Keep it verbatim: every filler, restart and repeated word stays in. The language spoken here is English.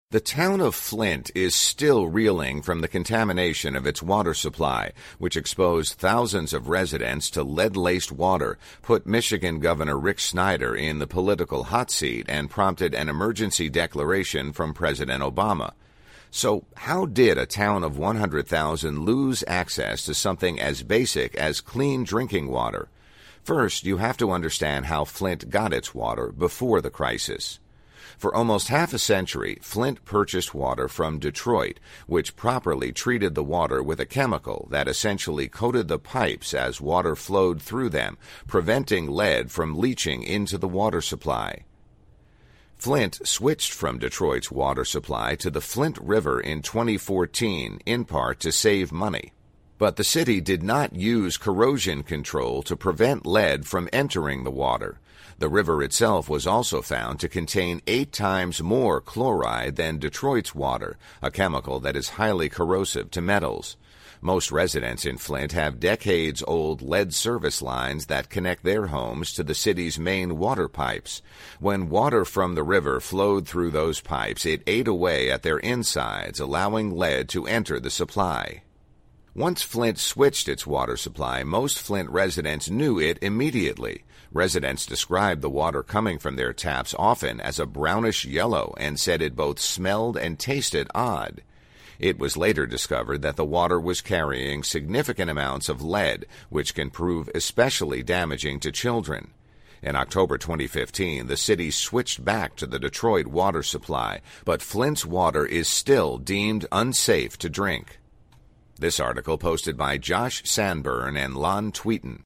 The town of Flint is still reeling from the contamination of its water supply, which exposed thousands of residents to lead-laced water, put Michigan Governor Rick Snyder in the political hot seat, and prompted an emergency declaration from President Obama. So how did a town of one hundred thousand lose access to something as basic as clean drinking water? First, you have to understand how Flint got its water before the crisis. For almost half a century, Flint purchased water from Detroit, which properly treated the water with a chemical that essentially coated the pipes as water flowed through them, preventing lead from leaching into the water supply. Flint switched from Detroit's water supply to the Flint River in twenty fourteen, in part to save money. But the city did not use corrosion control to prevent lead from entering the water. The river itself was also found to contain eight times more chloride than Detroit's water, a chemical that is highly corrosive to metals. Most residents in Flint have decades-old lead service lines that connect their homes to the city's main water pipes. When water from the river flowed through those pipes, it ate away at their insides, allowing lead to enter the supply. Once Flint switched its water supply, most Flint residents knew it immediately. Residents described the water coming from their taps often as a brownish yellow and said it both smelled and tasted odd. It was later discovered that the water was carrying significant amounts of lead, which can prove especially damaging to children. In October twenty fifteen, the city switched back to the Detroit water supply, but Flint's water is still deemed unsafe to drink. This article posted by Josh Sanborn and Lon Tweeten.